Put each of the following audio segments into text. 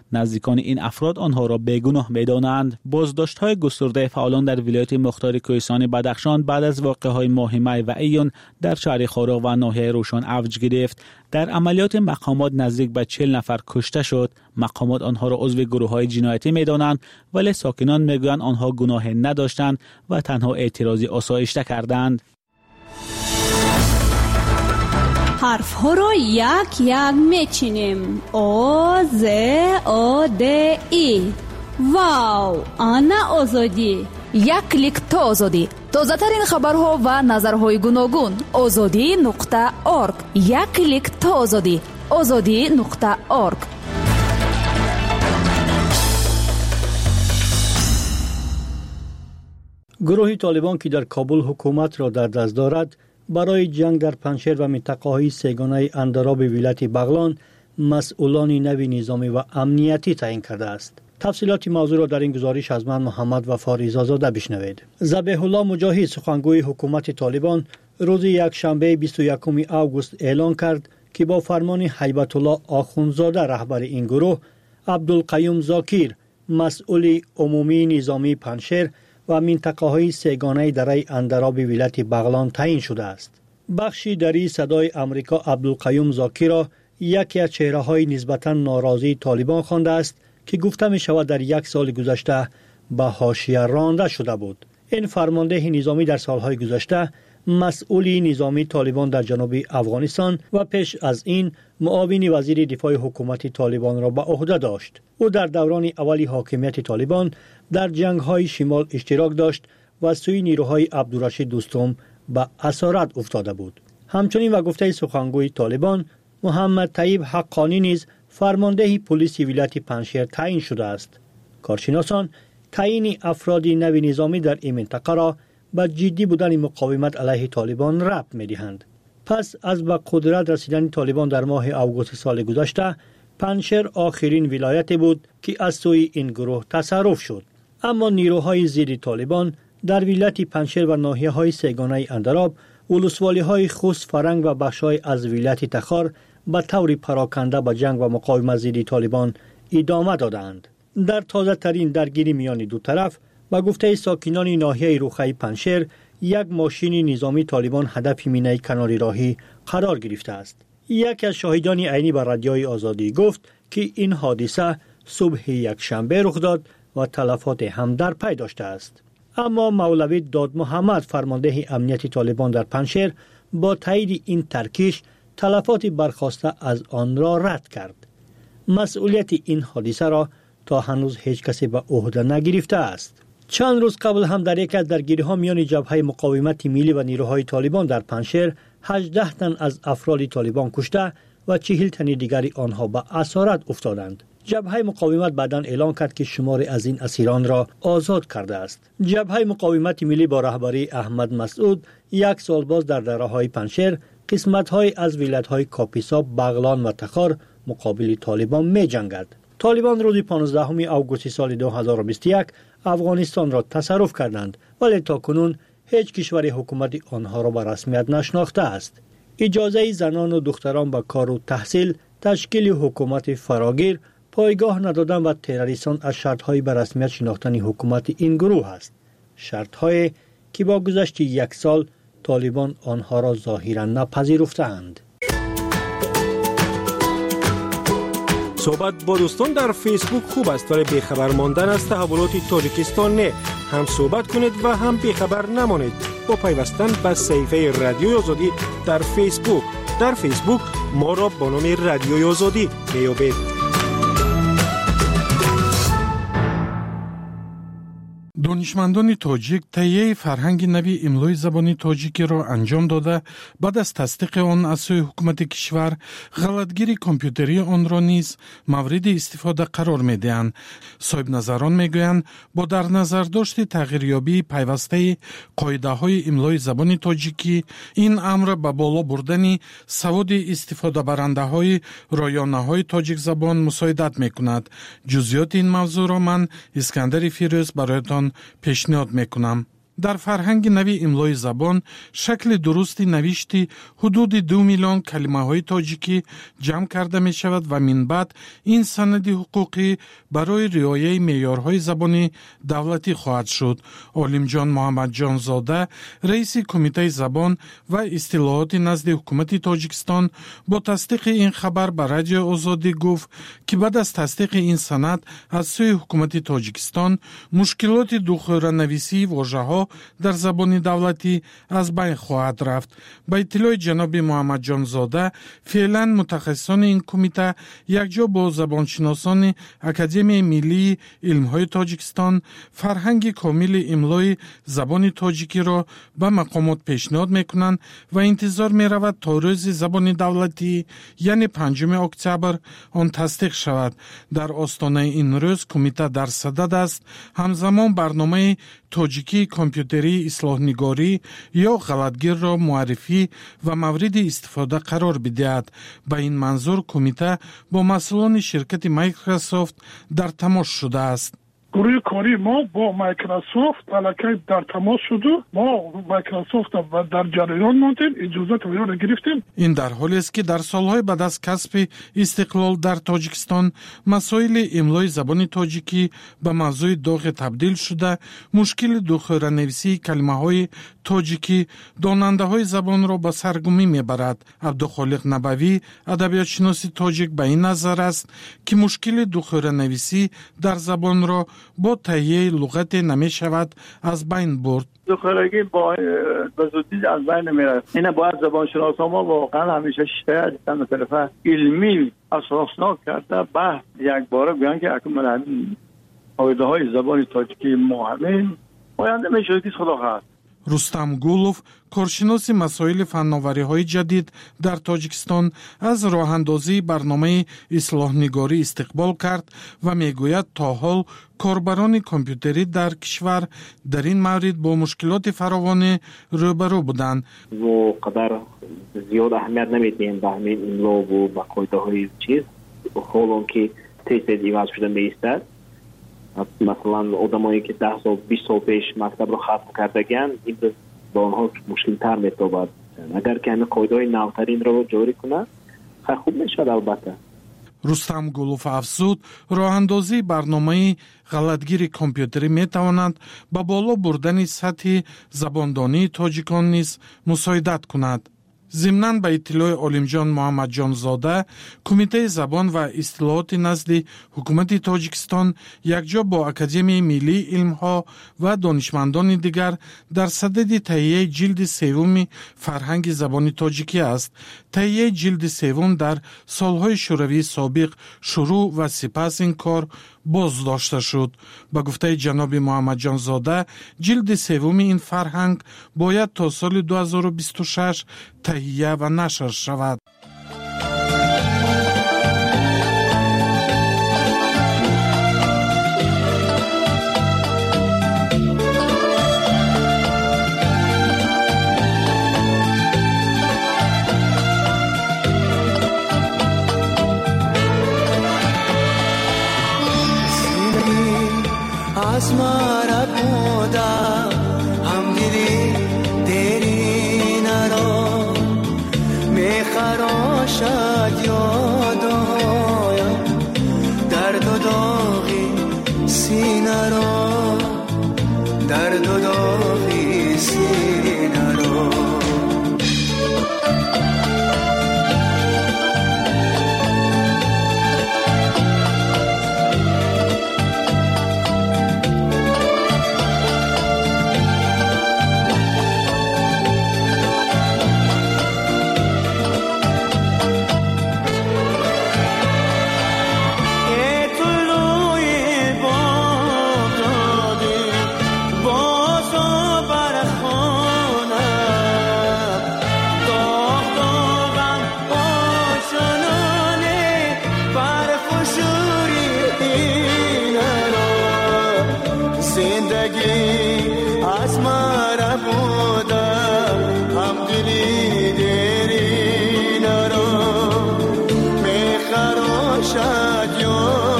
نزدیکان این افراد آنها را بیگناه می‌دانند. بازداشت‌های گسترده فعالان در ولایت مختار کوهستان بدخشان بعد از واقعه‌های ماه می و ایون در شهر خارق و ناحیه روشن اوج گرفت. در عملیات مقامات نزدیک به 40 نفر کشته شد. مقامات آنها را عضو گروه‌های جنایتی می‌دانند، ولی ساکنان می‌گویند آنها گناه نداشتند و تنها اعتراضی آسایشته کردند. حرف ها را یک یک میچینیم. آ ز آ د ای. واو، آنا آزادی. یک کلیک تا آزادی. تازه ترین خبرها و نظرهای گوناگون. azadi.org. یک کلیک تا آزادی. azadi.org. گروه طالبان که در کابل حکومت را در دست دارد، برای جنگ در پنجشیر و منطقه‌های سه‌گانه اندراب ولایت بغلان مسئولان نوی نظامی و امنیتی تعیین کرده است. تفصیلات موضوع را در این گزارش از من محمد وفا ریزازاده بشنوید. ذبیح الله مجاهد سخنگوی حکومت طالبان روز یکشنبه 21 آگوست اعلام کرد که با فرمان هیبت الله آخوندزاده رهبر این گروه، عبدالقیوم زاکر مسئول عمومی نظامی پنجشیر و منطقه‌های سه‌گانه دره اندراب ولایت بغلان تعیین شده است. بخشی دری صدای آمریکا عبدالقیوم زاکر را یکی از چهره‌های نسبتاً ناراضی طالبان خوانده است که گفته می شود در یک سال گذشته به حاشیه رانده شده بود. این فرمانده نظامی در سالهای گذشته مسئول نظامی طالبان در جنوب افغانستان و پیش از این معاون وزیر دفاع حکومت طالبان را به عهده داشت. او در دوران اولی حاکمیت طالبان در جنگ‌های شمال اشتراک داشت و سوی نیروهای عبدالرشید دوستم به اسارت افتاده بود. همچنین و گفته سخنگوی طالبان محمد طیب حقانی نیز فرمانده پلیس ولایت پنجشیر تعیین شده است. کارشناسان تعیین افراد نوی نظامی در این منطقه را به جدی بودن مقاومت علیه طالبان ربط می‌دهند. پس از به قدرت رسیدن طالبان در ماه آگوست سال گذشته، پنجشیر آخرین ولایت بود که از سوی این گروه تصرف شد. اما نیروهای ضد طالبان در ولایت پنجشیر و ناحیه‌های سه‌گانه اندراب، ولسوالی‌های خوست، فرنگ و بخش‌های از ولایت تخار به طور پراکنده به جنگ و مقاومت ضد طالبان ادامه دادند. در تازه ترین درگیری میان دو طرف، با گفته ساکنان ناحیه روخه پنجشیر، یک ماشین نظامی طالبان هدف مینه کناری راهی قرار گرفته است. یکی از شاهدان عینی به رادیوی آزادی گفت که این حادثه صبح یکشنبه رخ داد و تلفات هم در پی داشته است. اما مولوی داد محمد فرمانده امنیت طالبان در پنجشیر با تایید این ترکیش تلفات برخاسته از آن را رد کرد. مسئولیت این حادثه را تا هنوز هیچ کسی به عهده نگرفته است. چند روز قبل هم در یک از درگیری‌ها میان جبهه مقاومت ملی و نیروهای طالبان در پنجشیر 18 تن از افراد طالبان کشته و 40 تن دیگری آنها به اسارت افتادند. جبهه مقاومت بعداً اعلام کرد که شماری از این اسیران را آزاد کرده است. جبهه مقاومت ملی با رهبری احمد مسعود یک سال باز در دره‌های پنجشیر قسمت‌های از ولایت‌های کاپیسا، بغلان و تخار مقابل طالبان می‌جنگد. طالبان روز 15 آگوست سال 2021 افغانستان را تصرف کردند، ولی تاکنون هیچ کشوری حکومت آنها را به رسمیت نشناخته است. اجازه زنان و دختران به کار و تحصیل، تشکیل حکومت فراگیر، پایگاه ندادن و تروریستان از شرط‌های به رسمیت شناختن حکومت این گروه است. شرط‌هایی که با گذشت یک سال طالبان آنها را ظاهراً نپذیرفتند. صحبت با دوستان در فیسبوک خوب است، ولی بیخبر ماندن از تحولات تاجیکستان نه. هم صحبت کنید و هم بیخبر نمانید با پیوستن به صفحه رادیوی آزادی در فیسبوک. در فیسبوک ما را با نام رادیوی آزادی میابید. دانشمندان تاجیک تهیه فرهنگ نوی املای زبان تاجیکی را انجام داده، بعد از تصدیق آن از سوی حکومت کشور غلطگیری کامپیوتری آن را نیز مورد استفاده قرار می‌دهند. صاحب نظران میگویند با در نظر داشت تغییریابی پیوسته قاعده‌های املای زبان تاجیکی، این امر به بالا بردن سواد استفاده برنده‌های رایانه‌های تاجیک زبان مساعدت می‌کند. جزئیات این موضوع را من اسکندر فیروز برایتان پیشنهاد میکنم. در فرهنگ نوی املای زبان شکل درستی نوشتی حدود 2 میلیون کلمه های تاجیکی جمع کرده می شود و من بعد این سند حقوقی برای رعایت معیارهای زبانی دولتی خواهد شد. عالم جان محمد جان زاده رئیس کمیته زبان و اصطلاحات نزد حکومت تاجیکستان با تصدیق این خبر به رادیو آزادی گفت که بعد از تصدیق این سند از سوی حکومت تاجیکستان مشکلات دوخوره نویسی واژه‌ها در زبان دولتی از بین خواهد رفت. با اطلاع جناب محمد جان زاده فعلا متخصصان این کمیته یکجا با زبانشناسان اکادمی ملی علم‌های تاجیکستان فرهنگ کامل املای زبان تاجیکی را به مقامات پیشنهاد میکنند و انتظار می‌رود تا روز زبان دولتی یعنی 5 اکتبر آن تصدیق شود. در آستانه این روز کمیته در صدد است همزمان برنامه تاجیکی کامپیوتری اصلاح نگاری یا غلطگیر را معرفی و مورد استفاده قرار بدهد. با این منظور کمیته با مسئولان شرکت مایکروسافت در تماس شده است. گروه کاری ما با مایکروسافت علاقه در تماس شده، ما مایکروسافت و در جریان ماندیم، اجازه و را گرفتیم. این در حالی است که در سالهای بعد از کسب استقلال در تاجیکستان مسائل املای زبان تاجیکی به موضوع داغ تبدیل شده. مشکل دوخوره نویسی کلمه های تاجیکی داننده های زبان را به سرگمی میبرد. عبدالخالق نبوی ادبیات شناس تاجیک به این نظر است که مشکل دوخوره نویسی در زبان را با تهیه لغت نمی شود از بین برد. دوخورگی با زودی از بین نمیره. این باید زبانشناسان ما واقعا همیشه شاید از طرف علمی اساسناک کرده بحث یک باره بیان که اکمال قاعده های زبان تاجیکی ما همین آینده میشه که خدا خواهد. رستم گولوف کارشناس مسائل فناوری های جدید در تاجیکستان از راه اندازی برنامه اصلاح نگاری استقبال کرد و میگوید تا حال کاربران کامپیوتری در کشور در این مورد با مشکلات فراوان روبرو بودند. و قدر زیاد اهمیت نمیدیم به همین املا و به قاعده های چیز حالا که تست ایواز شده میستد. مثلا آدمایی که 10 سال 20 سال پیش مکتب رو ختم کردگن این با آنها مشکل تر میتابد. اگر که همه قاعده های نوترین رو جاری کنه خوب میشود. البته رستم گولوف افزود راه اندازی برنامه غلطگیر کامپیوتری میتواند با بالا بردن سطح زباندانی تاجیکان نیز مساعدت کند. ضمناً به اطلاع عالم جان محمد جان زاده کمیته زبان و اصطلاحات نزد حکومت تاجیکستان یکجا با اکادمی ملی علمها و دانشمندان دیگر در صدد تهیه جلد سوم فرهنگ زبان تاجیکی است. تهیه جلد سوم در سالهای شوروی سابق شروع و سپس این کار باز داشته شد. با گفته جناب محمد جان زاده جلد سوم این فرهنگ باید تا سال 2026 تهیه و نشر شود.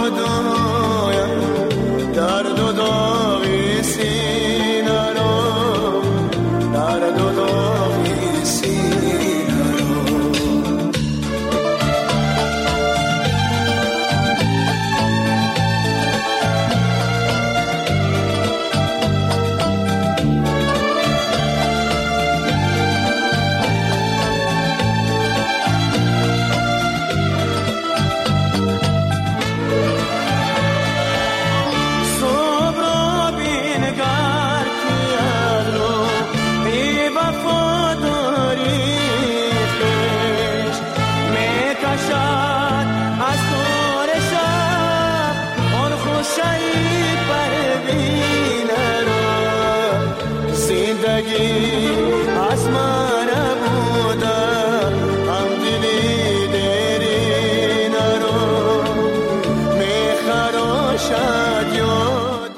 در دو داغی سینه را باشد یاد.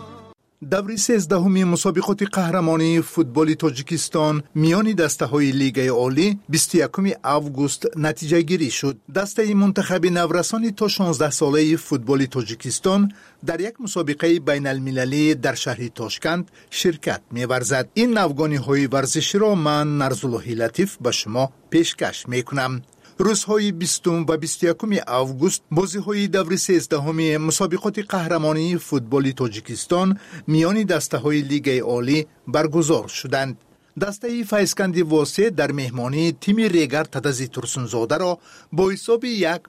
دوره 13 مسابقات قهرمانی فوتبال تاجیکستان میان دسته‌های لیگ عالی 21 آگوست نتیجه گیری شد. دسته منتخب نورسان تا 16 ساله فوتبال تاجیکستان در یک مسابقه بین المللی در شهر تاشکند شرکت می‌ورزد. این نوگانی‌های ورزشی را من نرزالله لطیف به شما پیشکش می‌کنم. روزهای 20 و 21 آگوست بازی‌های دوره 13 مسابقات قهرمانی فوتبال تاجیکستان میان دسته‌های لیگ عالی برگزار شدند. دسته فیضکند واسه در مهمانی تیم ریگر تدزی ترسونزاده را با حساب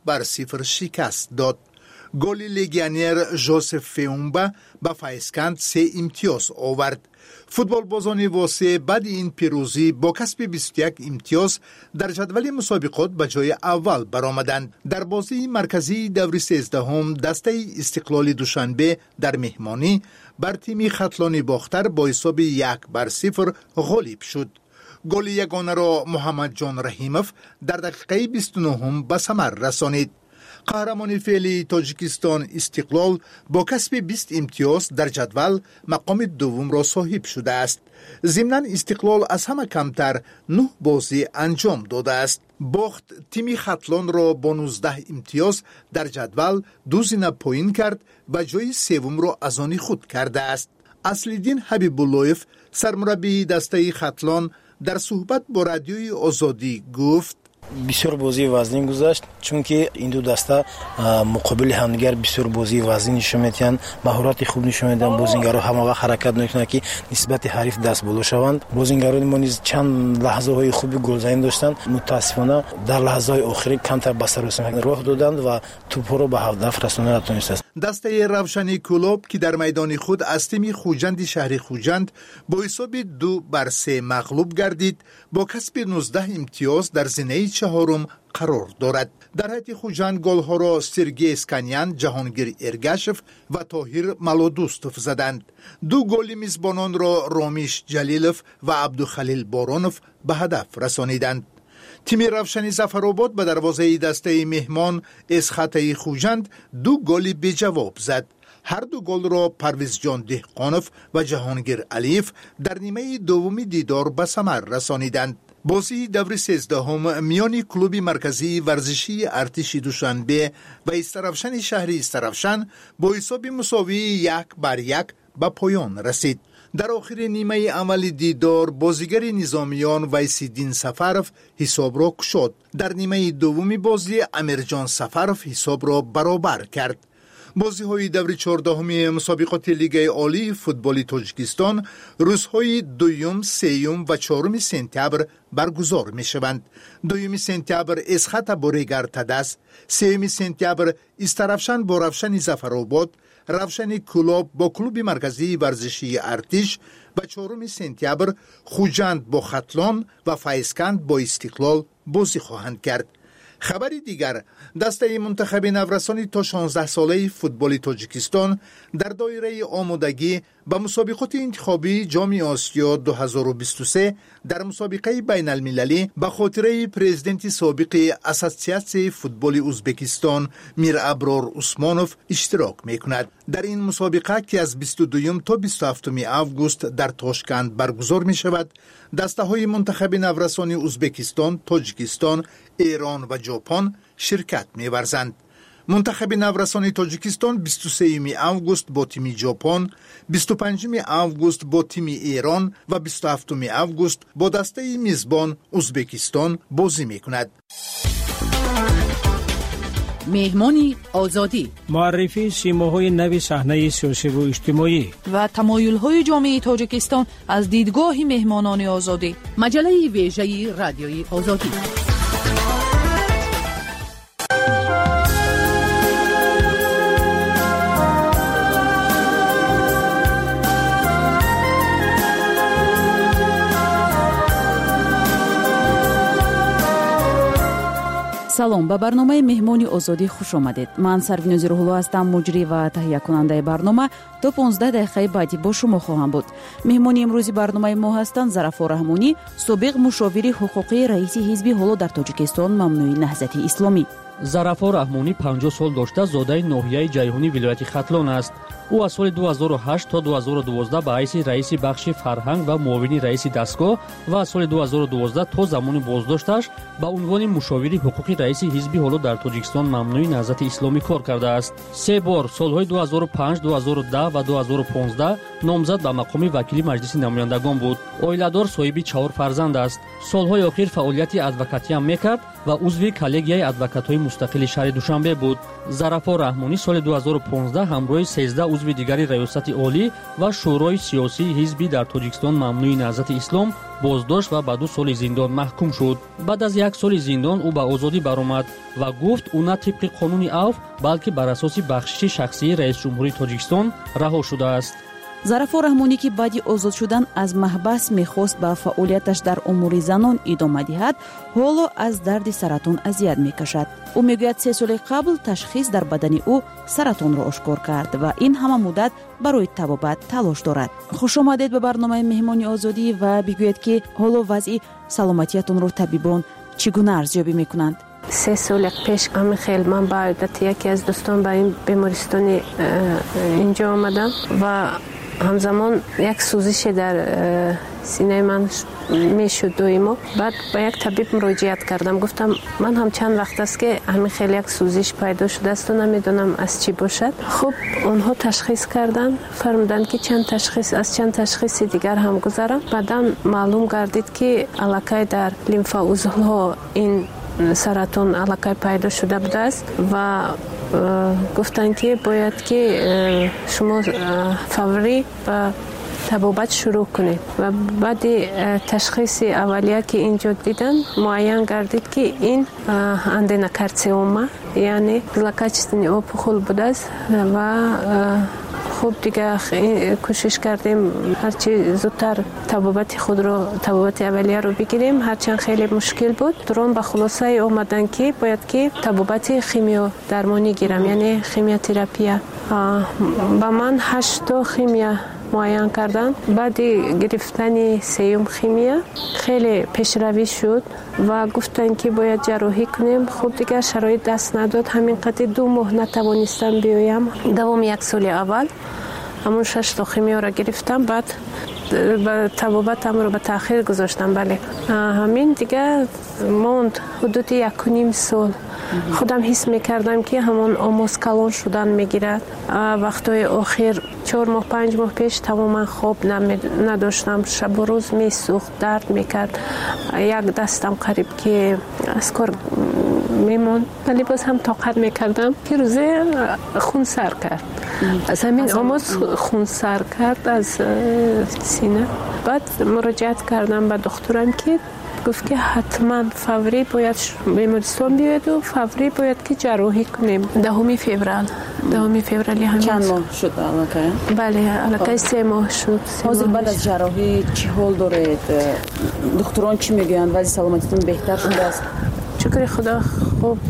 1-0 شکست داد. گل لیگیونر ژوزف فیومبا به فیضکند 3 امتیاز آورد. فوتبال بازان واسه بعد این پیروزی با کسب 21 امتیاز در جدول مسابقات به جای اول برآمدند. در بازی مرکزی دوره 13 دسته استقلال دوشنبه در مهمانی بر تیم خطلان باختر با حساب 1-0 غالب شد. گل یگانه را محمد جان رحیموف در دقیقه 29 به ثمر رسانید. قهرمان فعلی تاجیکستان استقلال با کسب 20 امتیاز در جدول مقام دوم را صاحب شده است. ضمناً استقلال از همه کمتر 9 بازی انجام داده است. باخت تیم خطلان را با 19 امتیاز در جدول 2 زینه پایین کرد و جای سوم را از آن خود کرده است. اصلالدین حبیب‌اللهیف سرمربی دسته خطلان در صحبت با رادیوی آزادی گفت: بسیار بازی وزنی گذشت، چون که این دو دسته مقابل همدیگر بسیار بازی وزنی نشون میدن، مهارت خوب نشون میدن. بازیگرا همه وقت حرکت میکنن که نسبت حریف دست بالا شوند. بازیگران ما نیز چند لحظه های خوبی گلزنی داشتند، متاسفانه در لحظه های آخری کمتر به سر رسیدن راه دادند و توپ را به هدف رساندن نتونستند. دسته روشنی کلوب که در میدان خود از تیم خوجند شهر خوجند با حساب 2-3 مغلوب گردید، با کسب 19 امتیاز در زینه چهارم قرار دارد. در حیط خوجند گل‌ها را سرگی اسکانیان، جهانگیر ارگاشف و طاهر ملودوستوف زدند. 2 گل میزبانان را رامیش جلیلوف و عبدالخلیل بارانوف به هدف رسانیدند. تیم روشنی ظفرآباد به دروازه دسته مهمان از خطای خوجند 2 گل بی جواب زد. هر 2 گل را پرویز جان دهقانوف و جهانگیر علیف در نیمه دوم دیدار به ثمر رسانیدند. بازی دوره 13 میان کلوب مرکزی ورزشی ارتش دوشنبه و استرافشن شهر استرافشن با حساب مساوی 1-1 به پایان رسید. در آخر نیمه اول دیدار بازیگر نظامیان ویسیدین سفرف حساب را کشاد. در نیمه دوم بازی امیرجان سفرف حساب را برابر کرد. بازی های دوره 14 مسابقات لیگ عالی فوتبال تاجیکستان روزهای 2، 3 و 4 سپتامبر برگزار می شوند. 2 سپتامبر اسخط با ریگر تدس، 3 سپتامبر استرافشن با روشن ظفرآباد، روشن کلوب با کلوب مرکزی ورزشی ارتش و 4 سپتامبر خوجند با خطلان و فیضکند با استقلال بازی خواهند کرد. خبری دیگر، دسته منتخب نورسان تا 16 ساله فوتبال تاجیکستان در دایره آمادگی به مسابقات انتخابی جام آسیا 2023 در مسابقه بین المللی به خاطره پرزیدنت سابق اساسیاسیون فوتبال ازبکستان میر ابرار عثمانوف اشتراک میکند. در این مسابقه که از 22 تا 27 آگوست در تاشکند برگزار می شود، دسته های منتخب نورسان ازبکستان، تاجیکستان، ایران و ژاپن شرکت می‌ورزند. منتخب نورسان تاجیکستان 23 آگوست با تیم ژاپن، 25 آگوست با تیم ایران و 27 آگوست با دسته میزبان ازبکستان بازی می‌کند. مهمانی آزادی، معرفی سیماهای نو صحنه سیاسی و اجتماعی و تمایل‌های جامعه تاجیکستان از دیدگاه مهمانان آزادی. مجله ویژه رادیوی آزادی. салом, ба барномаи меҳмони озодӣ хуш омадед. Ман Сарвинӯзи Рӯҳулло ҳастам, муҷрӣ ва таҳиякунандаи барнома. То 15 дақиқаи баъдӣ бо шумо хоҳам буд. меҳмони имрӯзи барномаи мо ҳастанд Зарафор Раҳмонӣ, собиқ мушовири ҳуқуқии раиси ҳизби ҳоло дар Тоҷикистон Мамнӯи Наҳзати Исломӣ. зарафо раҳмонӣ 50 сол дошта зодаи ноҳияи ҷайҳунӣ вилояти хатлон аст. ӯ аз соли 2008 то 2012 ба ҳайси раиси бахши фарҳанг ва муовини раиси дастгоҳ ва аз соли 2012 то замони боздошташ ба унвони мушовири ҳуқуқи раиси ҳизби ҳоло дар Тоҷикистон мамнӯи наҳзати исломӣ кор кардааст. 3 бор солҳои 2005, 2010 ва 2015 номзад ба мақоми вакили маҷлиси намояндагон буд. Оиладор соҳиби 4 фарзанд аст. Солҳои охир фаъолияти адвокатиам мекард ва узви коллегияи адвокатҳои мустақили шаҳри Душанбе буд. зарафо раҳмонӣ соли 2015 ҳамроҳи 13 узви дигари раёсати олӣ ва шӯрои сиёсии ҳизби дар Тоҷикистон мамнӯи наҳзати ислом боздошт ва ба 2 соли зиндон маҳкум шуд. баъд аз 1 соли зиндон ӯ ба озодӣ баромад ва гуфт ӯ на тибқи қонуни авф балки бар асоси бахшиши шахсии раисҷумҳурии Тоҷикистон раҳо шудааст. зарафо раҳмонӣ ки баъди озод шудан аз маҳбас мехост ба фаъолияташ дар умури занон идома диҳад, ҳоло аз дарди саратон азият мекашад. ӯ мегӯяд 3 соли қабл ташхис дар бадани ӯ саратонро ошкор кард ва ин ҳама муддат барои табобат талош дорад. хушомадед ба барномаи меҳмони озодӣ ва бигӯед ки ҳоло вазъи саломатиятонро табибон чӣ гуна арзёбӣ мекунанд? 3 соли пеш амихел ман ба одати яке аз дӯстон ба ин бемористони инҷо омадам ва ҳамзамон як сӯзише дар синаи ман мешуд доимо. баъд ба як табиб муроҷиат кардам. Гуфтам ман ҳам чанд вақт аст ки ҳамин хел як сӯзиш пайдо шудасту намедонам аз чӣ бошад. хуб онҳо ташхис карданд, фармуданд ки аз чанд ташхиси дигар ҳам гузарам. баъдан маълум гардид ки аллакай дар лимфаузлҳо ин саратон аллакай пайдо шуда будааст ва гуфтанд ки бояд ки шумо фаврӣ ба табобат шурӯъ кунед. ва баъди ташхиси аввалия ки инҷо дидан муайян гардид ки ин аденокарциома яъне злокачественный опухол будааст ва хуб дига кӯшиш кардем ҳарчи зудтар табобати аввалияро бигирем, ҳарчанд хеле мушкил буд. турон ба хулосае омадан ки бояд ки табобати химиодармонӣ гирам, яъне химиотерапия. ба ман 8 то химия муайян карданд. баъди гирифтани 3-ум химия хеле пешравӣ шуд ва гуфтанд ки бояд ҷарроҳӣ кунем. хуб дигар шароит даст надод, ҳамин қадри 2 моҳ натавонистам биёям. давоми 1 соли аввал ҳамон 6 то химиёро гирифтам, баъд табобатамро ба таъхир гузоштам. бале ҳамин дигар монд ҳудуди 1.5 сол. худам ҳис мекардам ки ҳамон омоз калон шудан мегирад. вақтҳои охир 4 моҳ 5 моҳ пеш тамоман хоб надоштам. шабу рӯз месӯхт, дард мекард. як дастам қариб ки аз кор мемонд, вале боз ҳам тоқат мекардам ки рӯзе хунсар кард. аз ҳамин омоз хунсар кард аз сина. баъд муроҷиат кардам ба духтурам ки гуфт ки ҳатман фаврӣ бояд бемористон биёеду фаврӣ бояд ки ҷарроҳӣ кунем. 10 феврали ҳамин чанд моҳ шуд аллакай? бале аллакай 3 моҳ шуд. ҳозир баъд аз ҷарроҳӣ чӣ ҳол доред? духтурон чӣ мегӯянд? вазъи саломатитон беҳтар шудааст? шукри худо хуб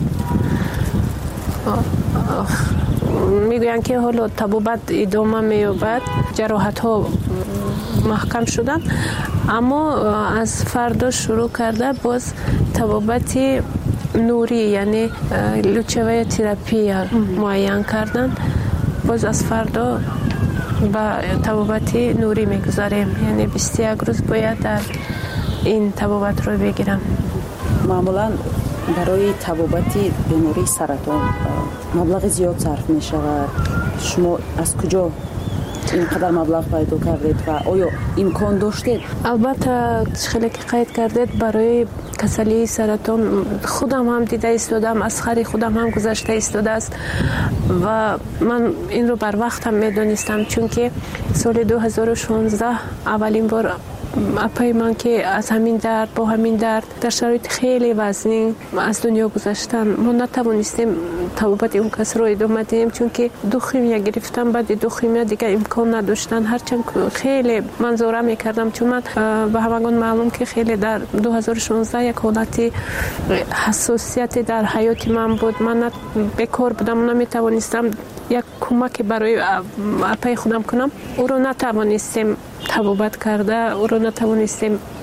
мегӯянд ки ҳоло табобат идома меёбад, ҷароҳатҳо маҳкам шуданд, аммо аз фардо шурӯъ карда боз табобати нурӣ, яъне лучевая терапия муайян карданд. боз аз фардо ба табобати нурӣ мегузарем, яъне 21 рӯз бояд дар ин табобатро бигирам. маъмулан барои табобати бемории саратон маблағи зиёд сарф мешавад. шумо аз куҷо ин қадар маблағ пайдо кардед ва оё имкон доштед? албатта хеле ки қайд кардед, барои касалии саратон худам ҳам дида истодам, аз хари худам ҳам гузашта истодааст ва ман инро барвақтам медонистам, чунки соли 2016 аввалин бор апаи ман ки аз ҳамин дард бо ҳамин дард дар шароити хеле вазнин аз дунё гузаштан, мо натавонистем табобати он касро идома диҳем, чунки 2 химия гирифтам. баъди 2 химия дига имкон надоштан, ҳарчанд хеле ман зора мекардам, чун ман ба ҳамагон маълум ки хеле дар 2016 як ҳолати ҳассосияте дар ҳаёти ман буд. ман бекор будам, наметавонистам як кӯмаке барои апаи худам кунам. ӯро натавонистем табобат карда, ӯро натавонистем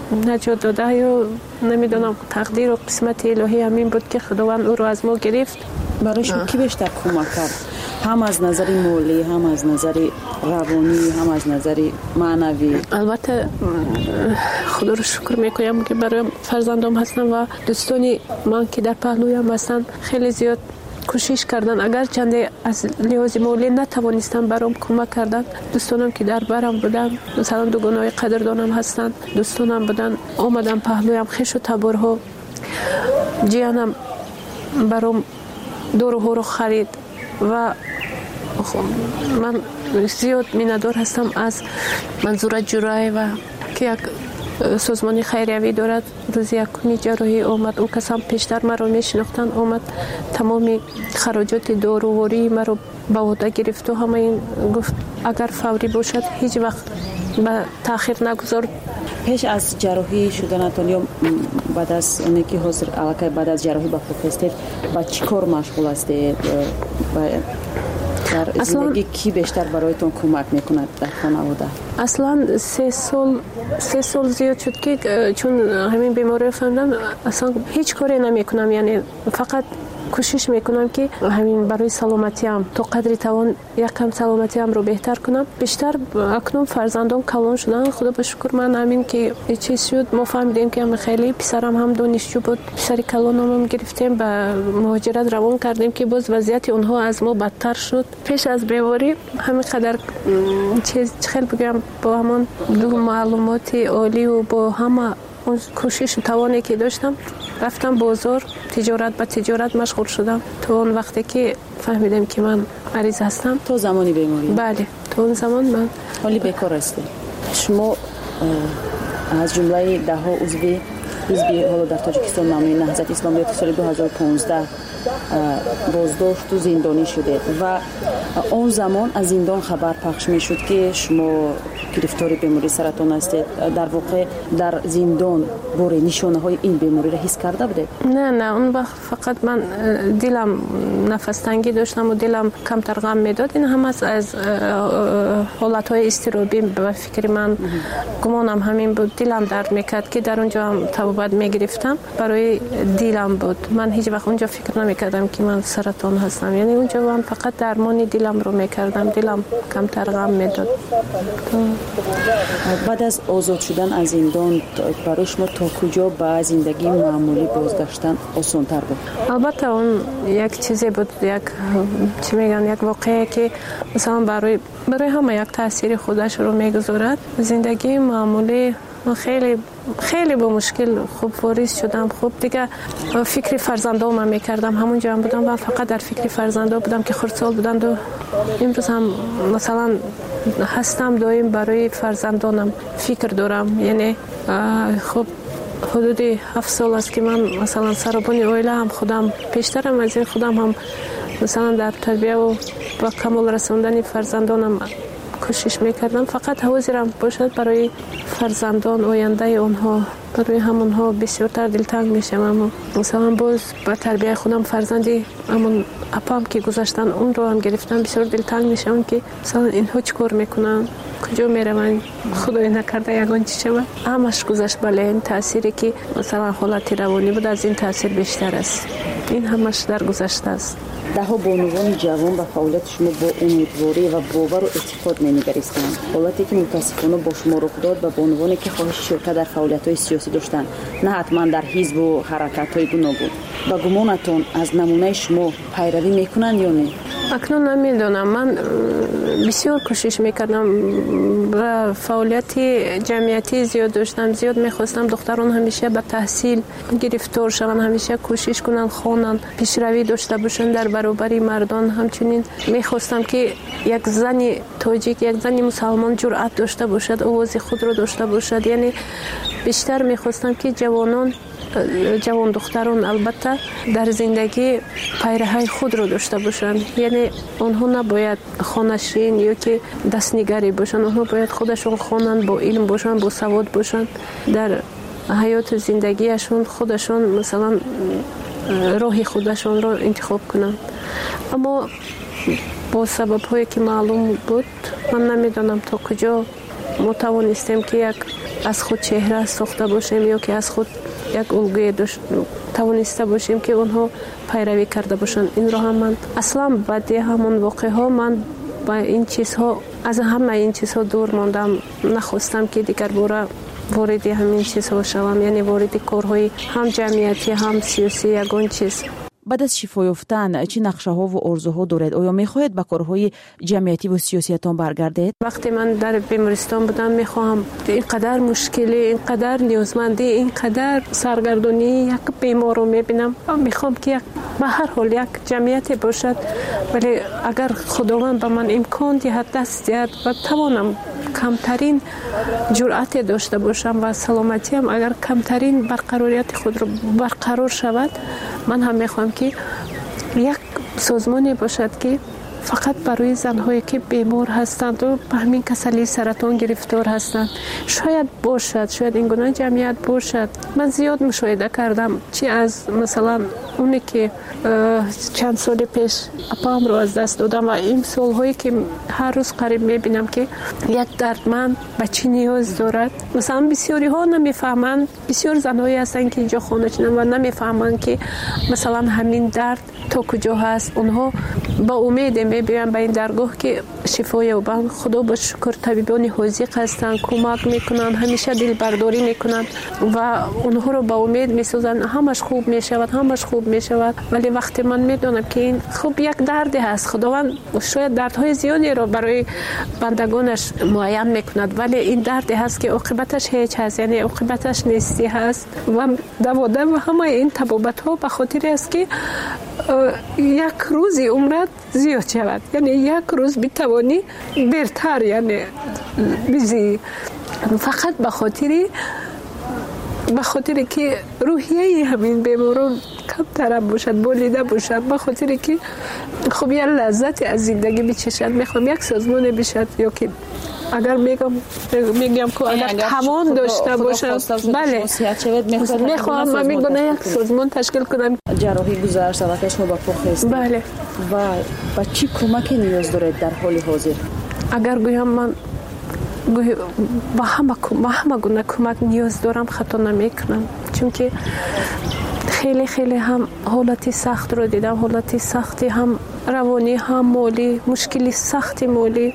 نجات داده یا نمیدونم تقدیر و قسمت الهی همین بود که خداوند او رو از ما گرفت. برای شما کی بیشتر کمک کرد؟ هم از نظر مالی، هم از نظر روانی، هم از نظر معنوی؟ البته خدا رو شکر میکنم که برای فرزندم هستن و دوستانی من که در پهلویم هستن خیلی زیاد کوشش کردن. اگر چنده از لحاظ مالی نتوانستم برام کمک کردن. دوستانم که در برم بودن، مثلا دوگانای قدردانم هستن، دوستانم بودن آمدن پهلویم، خش و تبرها. جیانم برام دورو رو خرید و من زیاد میندار هستم از منظور جرای و که یک سازمانی خیریوی دارد. روز یکمی جراحی آمد، او کسان پیشتر مرا میشناختن، آمد تمامی خراجات داروواری مرا به عهده گرفت و همه این گفت اگر فوری باشد هیچ وقت به تاخیر نگذار. پیش از جراحی شدنتان یا بعد از اونی که حاضر علاقه بعد از جراحی با خود هستید با چی کار مشغول هستید؟ در زندگی کی بیشتر برایتون کمک میکند در خانواده؟ اصلا 3 سال زیاد شد که چون همین بیماری فهمیدم اصلا هیچ کاری نمیکنم، یعنی فقط کوشش میکنم که همین برای سلامتیم تا قدری توان یکم سلامتیم رو بهتر کنم. بیشتر اکنون فرزندان کلان شدن، خدا به شکر. من همین که چیز شد ما فهمیدیم که هم خیلی پسرم هم دانشجو بود، پسر کلانم هم گرفتیم به مهاجرت روان کردیم که باز وضعیت اونها از ما بدتر شد. پیش از بیماری همین قدر چیز خیلی بگم با همون دو معلومات عالی و با همه اون کوشش و توانی که داشتم رفتم بازار، تجارت مشغول شدم تا اون وقتی که فهمیدم که من مریض هستم. تو زمانی بیماری؟ بله، تو اون زمان من حالی بیکار هستی. شما از جمله 10 عضو حزب حالا در تاجیکستان نامی نهضت اسلامی سال 2015 بازداشت و زندانی شده و اون زمان از زندان خبر پخش می شد که شما گرفتار بیماری سرطان هستید. در واقع در زندان باره نشانه های این بیماری را حس کرده بوده؟ نه اون وقت فقط من دلم نفس تنگی داشتم و دلم کمتر غم میداد. این هم از حالت های اضطرابی به فکر من گمانم همین بود. دلم درد میکرد که در اونجا هم تبابت میگرفتم، برای دلم بود. من هیچ وقت اونجا فکر نمیکردم که من سرطان هستم، یعنی اونجا من فقط درمان دلم رو میکردم، دلم کمتر غم میداد. بعد از آزاد شدن از زندان برای شما تا کجا به زندگی معمولی بازگشتن آسان‌تر بود؟ البته اون یک چیزی بود، یک واقعه که مثلا برای همه یک تاثیر خودش رو میگذارد. زندگی معمولی من خیلی با مشکل خوب واریز شدم. خوب دیگه فکر فرزندام میکردم، همونجا هم بودم و فقط در فکر فرزندام بودم که خردسال بودند و امروز هم مثلا هستم دائم برای فرزندانم فکر دارم. یعنی خب حدود 7 سال است که من مثلا سربان عائله هم خودم پیشترم از این خودم هم مثلا در تربیه و با کمال رساندن فرزندانم کوشش میکردم. فقط حاضرم باشد برای فرزندان آینده اونها، برای همونها بسیارتر دلتنگ میشم. اما مثلا باز با تربیه خودم فرزندی همون اپام که گذاشتن اون رو هم گرفتم، بسیار دلتنگ میشم که مثلا اینها چیکار میکنن، کجا میروند، خدای نکرده یگان چی شود. همش گذشت. بله این تأثیری که مثلا حالت روانی بود از این تأثیر بیشتر است. این همش در گذشته است. 10 بانوان جوان به فعالیت شما با امیدواری و باور و اعتقاد می‌نگریستند. حالتی که متاسفانه با شما رخ داد به بانوانی که خواهش شرکت در فعالیت‌های سیاسی داشتند، نه حتما در حزب و حرکت‌های گوناگون. با گمانتون از نمونه شما پیروی میکنند یا نه؟ اکنون نمیدونم. من بسیار کوشش میکردم و فعالیت جمعیتی زیاد داشتم، زیاد میخواستم دختران همیشه به تحصیل گرفتار شوند، همیشه کوشش کنن خوانن، پیشروی داشته باشن در برابر مردان. همچنین میخواستم که یک زن تاجیک، یک زن مسلمان جرأت داشته باشد، آواز خود رو داشته باشد. یعنی بیشتر میخواستم که جوان دختران البته در زندگی پیرهی خود رو داشته باشند. یعنی آنها نباید خانشین یا که دستنگری باشند، آنها باید خودشون خوانند، با علم باشند، با سواد باشند، در حیات زندگیشون خودشون مثلا راه خودشون رو انتخاب کنند. اما با سبب هایی که معلوم بود من نمیدانم تا کجا ما توانستیم که یک از خود چهره ساخته باشیم یا که از خود یک الگوی توانسته باشیم که اونها پیروی کرده باشند. این را هم من اصلا بعد همون واقعه ها من با این چیزها از همه این چیزها دور ماندم، نخواستم که دیگر باره وارد همین چیزها شوم، یعنی وارد کارهای هم جمعیتی هم سیاسی یگان چیز. بعد از شفا یافتن چه نقشه‌ها و آرزوها دارید؟ آیا می‌خواهید به کارهای جمعیتی و سیاسیتان برگردید؟ وقتی من در بیمارستان بودم می‌خواهم اینقدر مشکلی، اینقدر نیازمندی، اینقدر سرگردانی یک بیمار رو می‌بینم، می‌خوام که به هر حال یک جمعیتی باشد، ولی اگر خداوند به من امکان دهد، دست دهد و توانم کمترین جرأت داشته باشم و سلامتیم اگر کمترین برقراریت خود رو برقرار شود، من هم میخوام که یک سازمانی باشد که فقط برای زنهایی که بیمار هستند و به همین کسلی سرطان گرفتار هستند شاید باشد، شاید این گونه جمعیت باشد. من زیاد مشاهده کردم چی از مثلا اونی که چند سال پیش اپام رو از دست دادم و این سالهایی که هر روز قریب میبینم که یک دردمند به چی نیاز دارد. مثلا بسیاری ها نمیفهمند، بسیار زنهایی هستند که اینجا خانه شدن و نمیفهمند که مثلا همین درد تا کجا هست. اونها با امید میبینن به این درگاه که شفا یابند. خدا با شکر طبیبان حاذق هستند، کمک میکنن، همیشه دل برداری میکنن و اونها رو با امید میسازن همش خوب میشود، همش خوب میشود. ولی وقتی من میدونم که این خوب یک دردی هست، خداوند شاید دردهای زیادی رو برای بندگانش معین میکند، ولی این دردی هست که عاقبتش هیچ هست، یعنی عاقبتش نیستی هست و دوادم و همه این تبابت ها به خاطر است که یک روزی عمرت زیاد شود، یعنی یک روز بتوانی بهتر یعنی بزی، فقط به خاطر که روحیه همین بیماران کمتر باشد، بولیده باشد، به خاطر که خب یه لذت از زندگی بچشد. میخوام یک سازمان بشد یا که اگر میگم که اگر توان داشته باشم، بله میخوام من میگم یک سازمان تشکیل کنم. جراحی گذر شود شما با پخست، بله، و با چی کمکی نیاز دارید در حال حاضر؟ اگر گویم من با همه گونه کمک نیاز دارم خطا نمیکنم، چون که خیلی هم حالتی سخت رو دیدم، حالتی سختی هم روانی هم مالی، مشکلی سختی مالی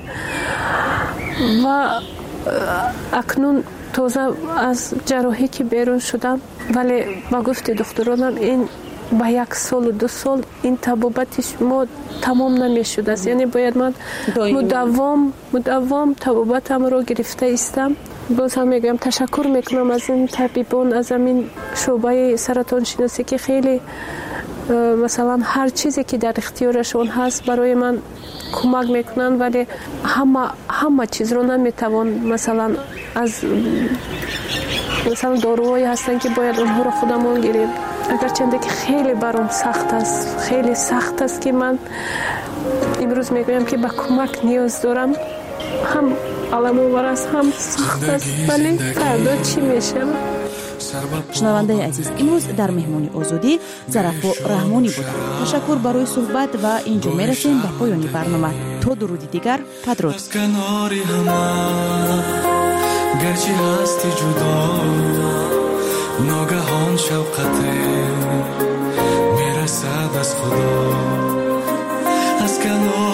و اکنون تازه از جراحی که بیرون شدم، ولی با گفت دکترانم این با 1 سال و 2 سال این طبابتش ما تمام نمیشد است، یعنی باید من مداوم طبابتم رو گرفته استم. باز هم میگم تشکر میکنم از این طبیبان، از این شعبه سرطان شناسی که خیلی مثلا هر چیزی که در اختیارشون هست برای من کمک میکنن، ولی همه چیز رو نمیتوان مثلا از مثلا داروهایی هستن که باید اونها رو خودمون گیریم. اگرچنده که خیلی برام سخت است، خیلی سخت است که من امروز میگویم که به کمک نیاز دارم، هم علم‌آور است هم سخت است، ولی فردا چی میشه؟ شنونده عزیز، امروز در مهمانی آزادی ظرفا رحمانی بودند. تشکر برای صحبت و اینجا میرسیم به پایان برنامه. تا درودی دیگر، بدرود. گرچه هستی جدا ناگهان شوقته میرسد از خدا از کنار